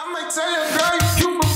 I might tell you, girl, you cute, but